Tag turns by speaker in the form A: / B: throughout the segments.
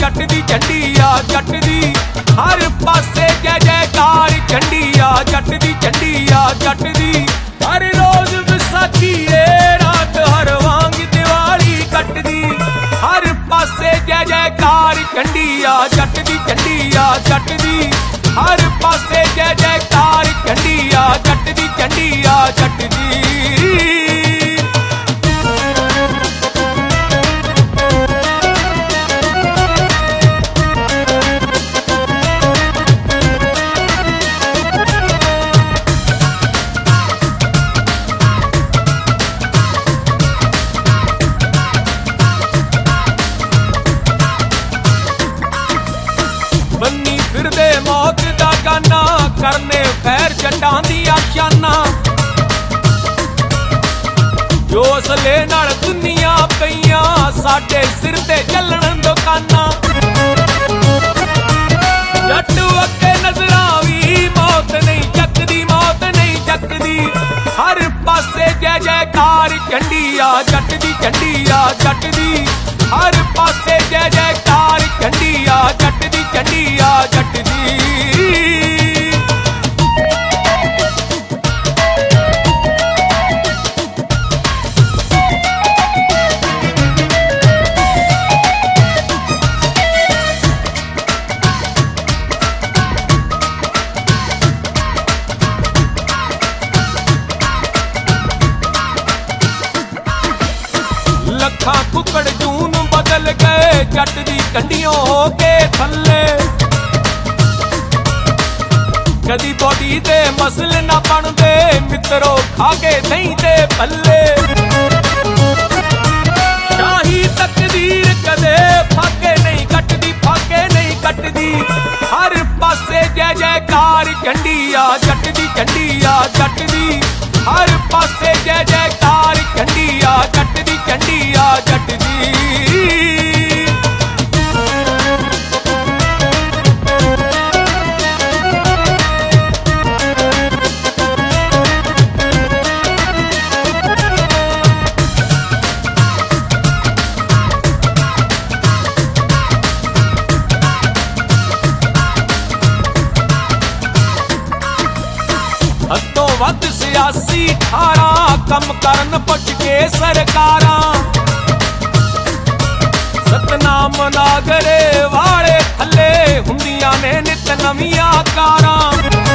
A: जट दी झंडी आ जट दी हर पासे जय जयकार झंडी आ जट दी झंडी आ जट दी हर रोज विसाखी रात हर वांग दिवाली कटदी हर पासे जय जयकार झंडी आ जट दी झंडी आ जट दी हर पासे जय जयकार झंडी आ जट दी झंडी आ जट दी बन्नी फिरदे मौत दा गाना करने खैर जंडां दियां शाना जो असले नाल दुनिया पईयां साडे सिर ते चलण दुकाना जट अगे नजरां वी मौत नहीं चकदी हर पासे जय जयकार झंडी आ जट दी झंडी आ जट दी हर पासे जय जयकार झंडी आ जट दी झंडी आ जट दी लखा कुकड़ जून बदल गए जट दी कंडियों हो के थल्ले कदी बॉडी दे मसल ना बनदे मित्रों खाके नहीं दे पल्ले शाही तकदीर कदे फाके नहीं कटदी हर पासे जय जयकार झंडी आ जट दी झंडी आ जट दी हर पासे जय जयकार झंडी आ जट दी झंडी आ जट दी हदों वध सियासी ठारा कम करन पुछ के सरकारां सतनाम नागरे वाले थले हुंदियां ने नित नवीं कारां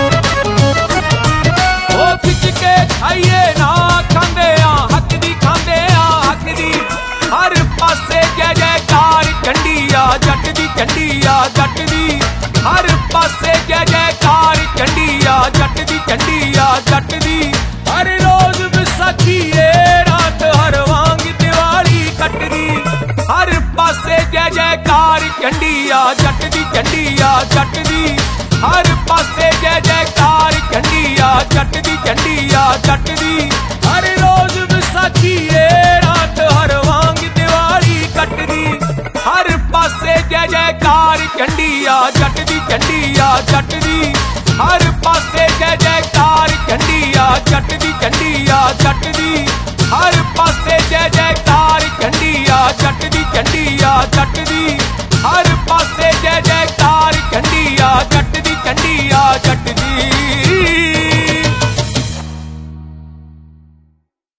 A: ओ खिच के खाइए ना खांदे आ हक दी हर पासे जय जयकार झंडी आ जट दी झंडी आ जट दी हर पासे जय जयकार झंडी आ जट दी झंडी आ जट दी हर रोज विसाखी रात हर वांग दिवाली कटदी हर पासे जय जयकार झंडी आ जट दी झंडी आ जट दी हर पासे जय जयकार झंडी आ जट दी झंडी आ जट दी हर रोज विसाखी रात हर वांग दिवाली कटदी हर पासे जय जयकार झंडी आ जट दी झंडी आ जट दी हर पासे जय जयकार झंडी आ जट दी झंडी आ जट दी हर पासे जय जयकार झंडी आ जट दी झंडी आ जट दी